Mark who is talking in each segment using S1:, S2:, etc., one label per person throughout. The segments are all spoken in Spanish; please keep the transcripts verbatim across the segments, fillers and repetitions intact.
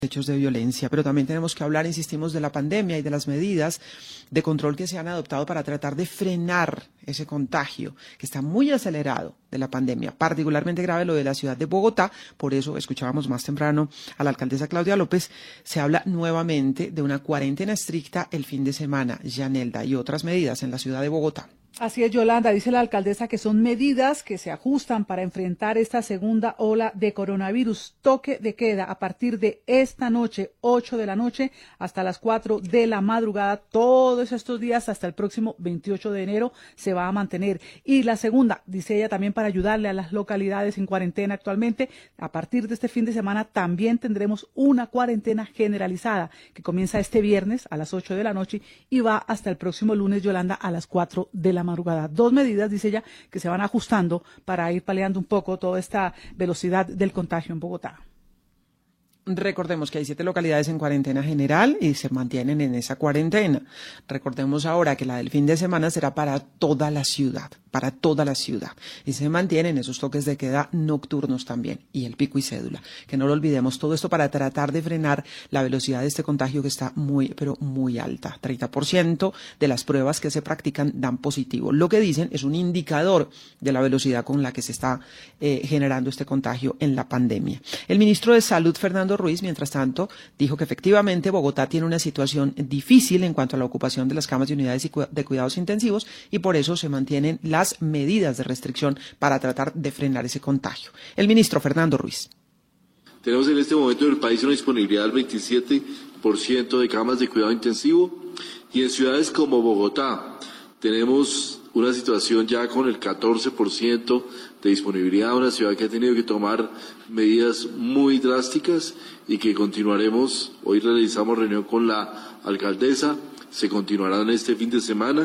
S1: hechos de violencia, pero también tenemos que hablar, insistimos, de la pandemia y de las medidas de control que se han adoptado para tratar de frenar ese contagio que está muy acelerado de la pandemia, particularmente grave lo de la ciudad de Bogotá. Por eso escuchábamos más temprano a la alcaldesa Claudia López. Se habla nuevamente de una cuarentena estricta el fin de semana, Yanelda, y otras medidas en la ciudad de Bogotá.
S2: Así es, Yolanda, dice la alcaldesa que son medidas que se ajustan para enfrentar esta segunda ola de coronavirus. Toque de queda a partir de esta noche, ocho de la noche, hasta las cuatro de la madrugada. Todos estos días hasta el próximo veintiocho de enero se va a mantener. Y la segunda, dice ella, también para ayudarle a las localidades en cuarentena actualmente, a partir de este fin de semana también tendremos una cuarentena generalizada que comienza este viernes a las ocho de la noche y va hasta el próximo lunes, Yolanda, a las cuatro de la madrugada. Dos medidas, dice ella, que se van ajustando para ir paliando un poco toda esta velocidad del contagio en Bogotá.
S1: Recordemos que hay siete localidades en cuarentena general y se mantienen en esa cuarentena. Recordemos ahora que la del fin de semana será para toda la ciudad, para toda la ciudad. Y se mantienen esos toques de queda nocturnos también y el pico y cédula. Que no lo olvidemos, todo esto para tratar de frenar la velocidad de este contagio que está muy, pero muy alta. treinta por ciento de las pruebas que se practican dan positivo. Lo que dicen es un indicador de la velocidad con la que se está eh, generando este contagio en la pandemia. El ministro de Salud, Fernando Ruiz, mientras tanto, dijo que efectivamente Bogotá tiene una situación difícil en cuanto a la ocupación de las camas de unidades de cuidados intensivos y por eso se mantienen las medidas de restricción para tratar de frenar ese contagio. El ministro Fernando Ruiz.
S3: Tenemos en este momento en el país una disponibilidad del veintisiete por ciento de camas de cuidado intensivo y en ciudades como Bogotá tenemos una situación ya con el catorce por ciento de disponibilidad, una ciudad que ha tenido que tomar medidas muy drásticas y que continuaremos. Hoy realizamos reunión con la alcaldesa, se continuará en este fin de semana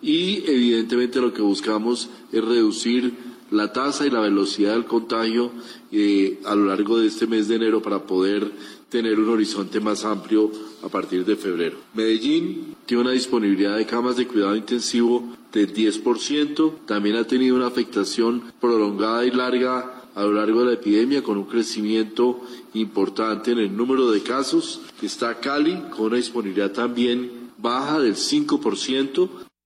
S3: y evidentemente lo que buscamos es reducir la tasa y la velocidad del contagio eh, a lo largo de este mes de enero para poder tener un horizonte más amplio a partir de febrero. Medellín tiene una disponibilidad de camas de cuidado intensivo del diez por ciento, también ha tenido una afectación prolongada y larga a lo largo de la epidemia con un crecimiento importante en el número de casos. Está Cali con una disponibilidad también baja del cinco por ciento.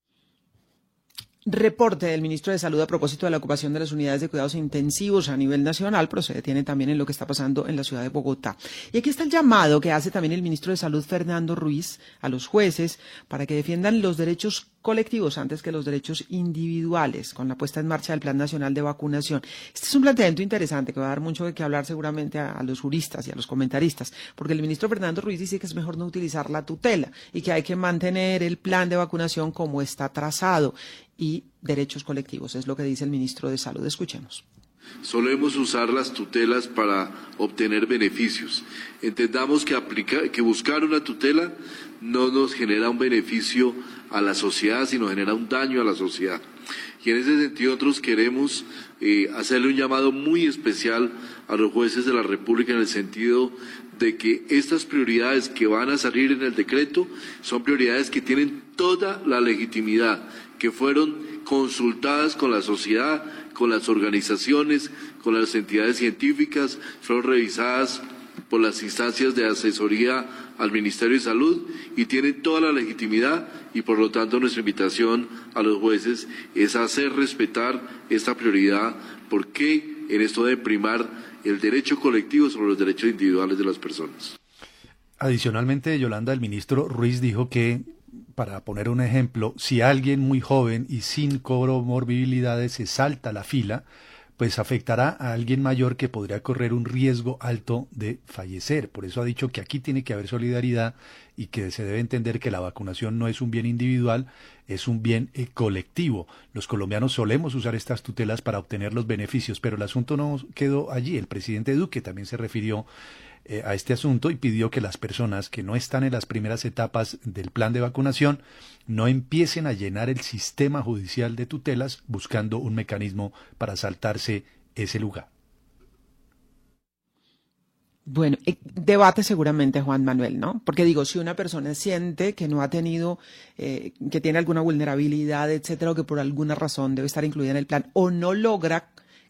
S1: Reporte del ministro de Salud a propósito de la ocupación de las unidades de cuidados intensivos a nivel nacional, pero se detiene también en lo que está pasando en la ciudad de Bogotá. Y aquí está el llamado que hace también el ministro de Salud, Fernando Ruiz, a los jueces para que defiendan los derechos colectivos antes que los derechos individuales con la puesta en marcha del Plan Nacional de Vacunación. Este es un planteamiento interesante que va a dar mucho de qué hablar seguramente a, a los juristas y a los comentaristas, porque el ministro Fernando Ruiz dice que es mejor no utilizar la tutela y que hay que mantener el plan de vacunación como está trazado y derechos colectivos, es lo que dice el ministro de Salud. Escuchemos.
S3: Solemos usar las tutelas para obtener beneficios. Entendamos que, aplica, que buscar una tutela no nos genera un beneficio a la sociedad, sino genera un daño a la sociedad. Y en ese sentido nosotros queremos eh, hacerle un llamado muy especial a los jueces de la República en el sentido de que estas prioridades que van a salir en el decreto son prioridades que tienen toda la legitimidad, que fueron consultadas con la sociedad, con las organizaciones, con las entidades científicas, fueron revisadas por las instancias de asesoría al Ministerio de Salud y tienen toda la legitimidad y por lo tanto nuestra invitación a los jueces es hacer respetar esta prioridad porque en esto debe primar el derecho colectivo sobre los derechos individuales de las personas.
S4: Adicionalmente, Yolanda, el ministro Ruiz dijo que, para poner un ejemplo, si alguien muy joven y sin comorbilidades se salta la fila, pues afectará a alguien mayor que podría correr un riesgo alto de fallecer. Por eso ha dicho que aquí tiene que haber solidaridad y que se debe entender que la vacunación no es un bien individual, es un bien eh, colectivo. Los colombianos solemos usar estas tutelas para obtener los beneficios, pero el asunto no quedó allí. El presidente Duque también se refirió eh, a este asunto y pidió que las personas que no están en las primeras etapas del plan de vacunación no empiecen a llenar el sistema judicial de tutelas buscando un mecanismo para saltarse ese lugar.
S1: Bueno, eh, debate seguramente, Juan Manuel, ¿no? Porque digo, si una persona siente que no ha tenido, eh, que tiene alguna vulnerabilidad, etcétera, o que por alguna razón debe estar incluida en el plan, o no logra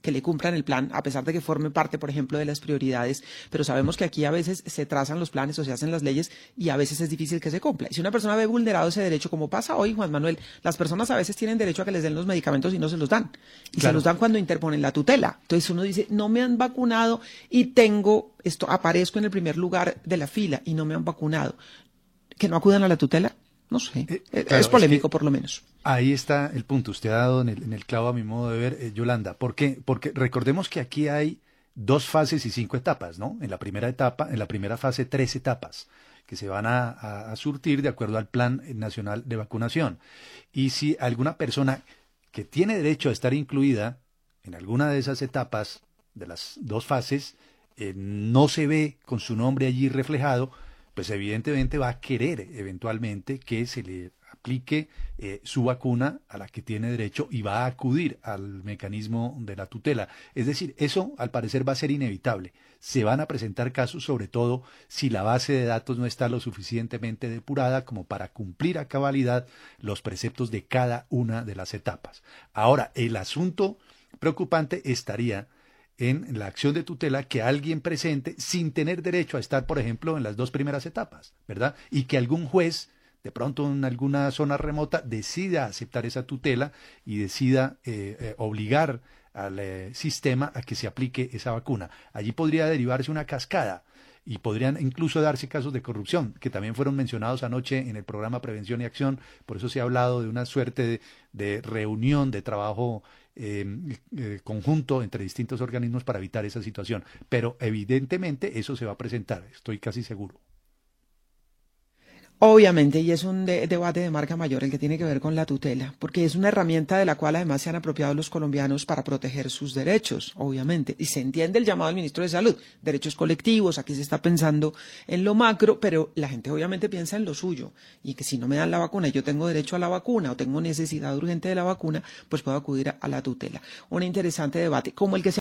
S1: que le cumplan el plan, a pesar de que forme parte, por ejemplo, de las prioridades, pero sabemos que aquí a veces se trazan los planes o se hacen las leyes y a veces es difícil que se cumpla. Y si una persona ve vulnerado ese derecho, como pasa hoy, Juan Manuel, las personas a veces tienen derecho a que les den los medicamentos y no se los dan. Y claro, se los dan cuando interponen la tutela. Entonces uno dice, no me han vacunado y tengo, esto aparezco en el primer lugar de la fila y no me han vacunado. ¿Que no acudan a la tutela? No sé, eh, claro, es polémico es por lo menos.
S4: Ahí está el punto, usted ha dado en el, en el clavo a mi modo de ver, eh, Yolanda. ¿Por qué? Porque recordemos que aquí hay dos fases y cinco etapas, ¿no? En la primera etapa, en la primera fase, tres etapas que se van a, a, a surtir de acuerdo al Plan Nacional de Vacunación. Y si alguna persona que tiene derecho a estar incluida en alguna de esas etapas de las dos fases eh, no se ve con su nombre allí reflejado, pues evidentemente va a querer eventualmente que se le aplique eh, su vacuna a la que tiene derecho y va a acudir al mecanismo de la tutela. Es decir, eso al parecer va a ser inevitable. Se van a presentar casos, sobre todo si la base de datos no está lo suficientemente depurada como para cumplir a cabalidad los preceptos de cada una de las etapas. Ahora, el asunto preocupante estaría en la acción de tutela que alguien presente sin tener derecho a estar, por ejemplo, en las dos primeras etapas, ¿verdad? Y que algún juez, de pronto en alguna zona remota, decida aceptar esa tutela y decida eh, eh, obligar al eh, sistema a que se aplique esa vacuna. Allí podría derivarse una cascada y podrían incluso darse casos de corrupción, que también fueron mencionados anoche en el programa Prevención y Acción. Por eso se ha hablado de una suerte de, de reunión, de trabajo Eh, eh, conjunto entre distintos organismos para evitar esa situación, pero evidentemente eso se va a presentar, estoy casi seguro.
S1: Obviamente, y es un de- debate de marca mayor el que tiene que ver con la tutela, porque es una herramienta de la cual además se han apropiado los colombianos para proteger sus derechos, obviamente, y se entiende el llamado del ministro de Salud, derechos colectivos, aquí se está pensando en lo macro, pero la gente obviamente piensa en lo suyo, y que si no me dan la vacuna y yo tengo derecho a la vacuna o tengo necesidad urgente de la vacuna, pues puedo acudir a, a la tutela. Un interesante debate, como el que se